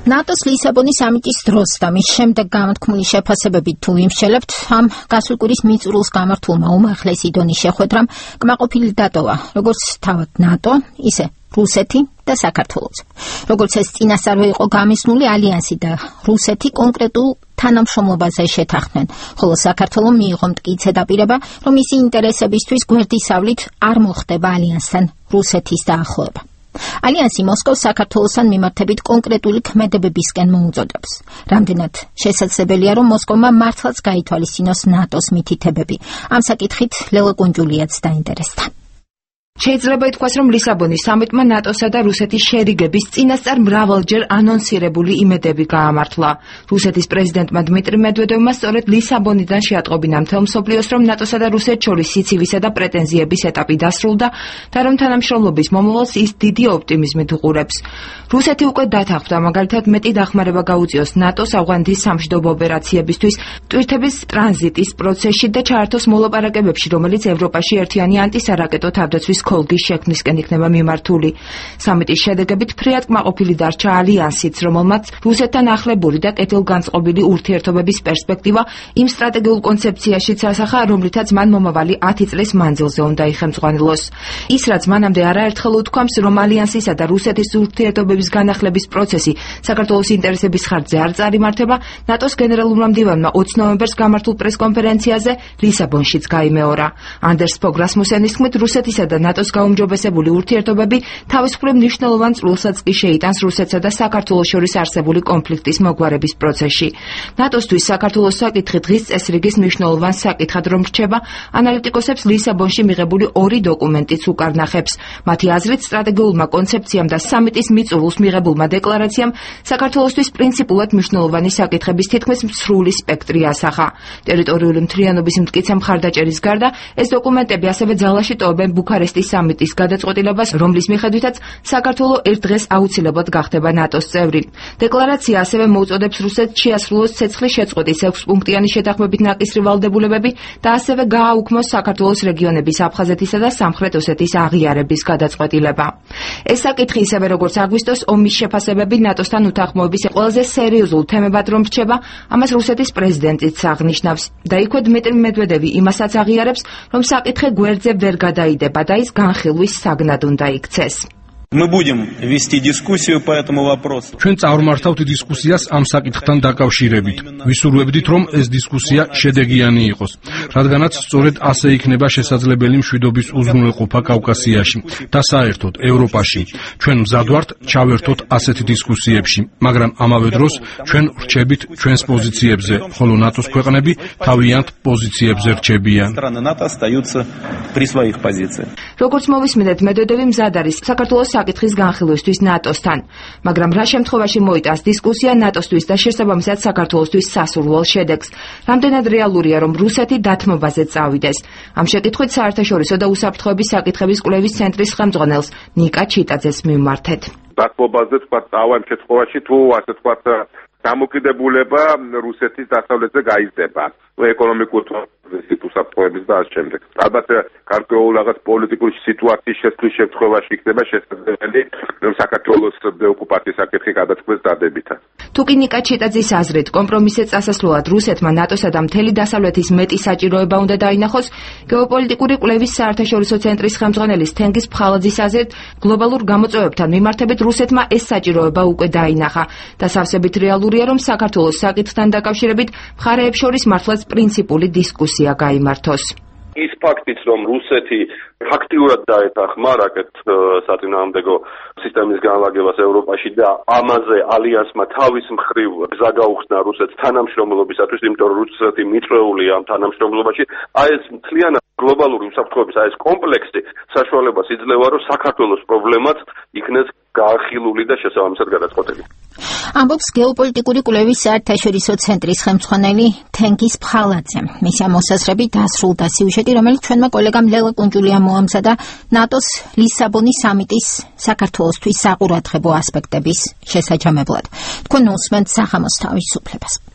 ნატოს ლისაბონის სამიტის დროს და მის შემდეგ გამოთქმული შეფასებებით თუ ვიმსჯელებთ, ამ გასულ კვირის მიწურულს გამართულმა უმაღლესი დონის შეხვედრამ კმაყოფილი დატოვა, როგორც თავად ნატო, ისე რუსეთი და საქართველოც. როგორც ეს წინასწარვე იყო გამიზნული, ალიანსი და რუსეთი კონკრეტულ თანამშრომლობაზე შეთანხმდნენ, ხოლო საქართველო მიიღო მტკიცე დაპირება, რომ მისი ინტერესებისთვის გვერდისავლით არ მოხდება ალიანსთან რუსეთის დაახლოება. ალიანსი მოსკოვს საქართველოსთან მიმართებით კონკრეტული ქმედებებისკენ მოუწოდებს. რამდენად შესაძლებელია, რომ მოსკოვმა მართლაც გაითვალისწინოს ნატოს მითითებები. ამ საკითხით ლელა კუნჯულიაც დაინტერესდა. შეიძლება ითქვას, რომ ლისაბონის სამიტმა ნატოსა და რუსეთის შერიგების წინასწარ მრავალჯერ ანონსირებული იმედები გაამართლა. რუსეთის პრეზიდენტმა დმიტრი მედვედევმა სწორედ ლისაბონიდან შეატყობინა მთელ მსოფლიოს, რომ ნატოსა და რუსეთს შორის სიცივისა და პრეტენზიების ეტაპი დასრულდა და რომ თანამშრომლობის მომავალს ის დიდი ოპტიმიზმით უყურებს. რუსეთი უკვე დათანხმდა, მაგალითად მეტი დახმარება გაუწიოს ნატოს ავღანეთის სამშვიდობო ოპერაციებისთვის, ტვირთების ტრანზიტის პროცესში და ჩაართოს მოლაპარაკებებში, რომელიც ევროპაში ერთიანი ანტისარაკეტო თავდაცვის კოლგის შექმნისკენ იქნება მიმართული. სამიტის შედეგებით ფრიად კმაყოფილი დარჩა ალიანსიც, რომელმაც რუსეთთან ახლებური და კეთილგანწყობილი ურთიერთობების პერსპექტივა იმ სტრატეგიულ კონცეფციაშიც ასახა, რომლითაც მან მომავალი 10 წლის მანძილზე უნდა იხელმძღვანელოს. ის, რაც მანამდე არაერთხელ უთქვამს, რომ ალიანსისა და რუსეთის ურთიერთობების განახლების პროცესი საქართველოს ინტერესების ხარჯზე არ წარიმართება, ნატოს გენერალურმა მდივანმა 20 ნოემბერს გამართულ პრესკონფერენციაზე ლისაბონშიც გაიმეორა. ანდერს ფოგ რასმუსენის თქმით, რუსეთისა და ნატოს გაუმჯობესებული ურთიერთობები თავისუფლებ მნიშვნელოვან წვლილსაც კი შეიტანს რუსეთსა და საქართველოს შორის არსებული კონფლიქტის მოგვარების პროცესში. ნატოსთვის საქართველოს საკითხი დღის წესრიგის მნიშვნელოვან საკითხად რომ რჩება, ანალიტიკოსებს ლისაბონში მიღებული ორი დოკუმენტიც უკარნახებს. მათი აზრით, სტრატეგიულმა კონცეფციამ და სამიტის მიწურულს მიღებულმა დეკლარაციამ საქართველოსთვის პრინციპულად მნიშვნელოვანი საკითხების თითქმის მსრული სპექტრი ასახა. ტერიტორიული მთლიანობის მტკიცე მხარდაჭერის გარდა, ეს დოკუმენტები ასევე ძალაში ტოვებენ ბუქარესტის სამიტის გადაწყვეტილებას, რომლის მიხედვითაც საქართველო ერთ დღეს აუცილებლად გახდება ნატოს წევრი. დეკლარაცია ასევე მოუწოდებს რუსეთს შეასრულოს ცეცხლის შეწყვეტის 6-პუნქტიანი შეთანხმებით ნაკისრი ვალდებულებები და ასევე გააუქმოს საქართველოს რეგიონების აფხაზეთისა და სამხრეთ ოსეთის აღიარების გადაწყვეტილება. ეს საკითხი ისევე როგორც აგვისტოს ომის შეფასებები ნატოსთან უთანხმოების ყველაზე სერიოზულ თემებად რომ რჩება, ამას რუსეთის პრეზიდენტიც აღნიშნავს. და იქვე დმიტრი მედვედევი იმასაც აღიარებს, რომ საკითხი გვერდზე ვერ გადაიდება და ის განხილვის საგნად უნდა იქცეს. Мы будем вести дискуссию по этому вопросу. ჩვენ წავმართავთ დისკუსიას ამ საკითხთან დაკავშირებით. ვისურვებდით, რომ ეს დისკუსია შედეგიანი იყოს, რადგანაც სწორედ ასე იქნება შესაძლებელი მშვიდობის უზრუნველყოფა კავკასიაში და საერთოდ ევროპაში. ჩვენ მზად ვართ ჩავერთოთ ასეთ დისკუსიებში, მაგრამ ამავე დროს ჩვენ ვრჩებით ჩვენს პოზიციებზე, ხოლო ნატოს ქვეყნები თავიანთ პოზიციებზე რჩებიან. როგორც მოვისმენთ, მედვედევი მზად არის საქართველოს საკითხის განხილვისთვის ნატოსთან, მაგრამ რა შემთხვევაში მოიტანს დისკუსია ნატოსთვის და შესაბამისად საქართველოსთვის სასურველ შედეგს. რამდენად რეალურია, რომ რუსეთი დათმობაზე წავიდეს? ამ შეკითხვით საერთაშორისო და უსაფრთხოების საკითხების კვლევის ცენტრის ხელმძღვანელს ნიკა ჩიტაძეს მივმართეთ. დათმობაზე თქვა ამ შემთხვევაში თუ ასე თქვა დამოკიდებულება რუსეთის დასავლეთზე გაიზრდება. ეკონომიკურ უსაფრთხოების და ამ შემდეგ. ალბათ გარკვეულ რაღაც პოლიტიკური სიტუაციის შესწვრის შემთხვევაში იქნება შესაძლებელი, რომ საქართველოს ოკუპაციის საკითხი გადაწყვეტს დადებითად. თუკი ნიკა ჩიტაძის აზრით, კომპრომისზე წასასვლელად რუსეთმა ნატოსა და მთელი დასავლეთის მეტი საჭიროება უნდა დაინახოს, გეოპოლიტიკური კვლევის საერთაშორისო ცენტრის ხელმძღვანელის თენგიზ ფხალაძის აზრით, გლობალურ გამოწვევებთან მიმართებით რუსეთმა ეს საჭიროება უკვე დაინახა და სავსებით რეალურია, რომ საქართველოს საკითხთან დაკავშირებით მხარეებს შორის მართლაც პრინციპული დისკუსია გაიმართოს. ის ფაქტიც, რომ რუსეთი აქტიურად დაეთანხმა რაკეტ საწინააღმდეგო სისტემის განლაგებას ევროპაში და ამაზე ალიანსმა თავის მხრივ გზა გაუხსნა რუსეთს თანამშრომლობისათვის, იმიტომ რომ რუსეთი მიწვეულია ამ თანამშრომლობაში, ეს მთლიანად გლობალური უსაფრთხოების ეს კომპლექსი საშუალებას იძლევა, რომ საქართველოს პრობლემაც იქნეს გაახილული და შესაბამისად გადაწყვეტილი. ამბობს გეოპოლიტიკური კვლევის საერთაშორისო ცენტრის ხელმძღვანელი თენგიზ ფხალაძე. მისი მოსაზრებით დასრულდა სიუჟეტი, რომელიც ჩვენმა კოლეგამ ლელა კუნჯულიამ მოამზადა ნატოს ლისაბონის სამიტის საქართველოსთვის საყურადღებო ასპექტების შესაჯამებლად. თქვენ უსმენთ საღამოს თავისუფლებას.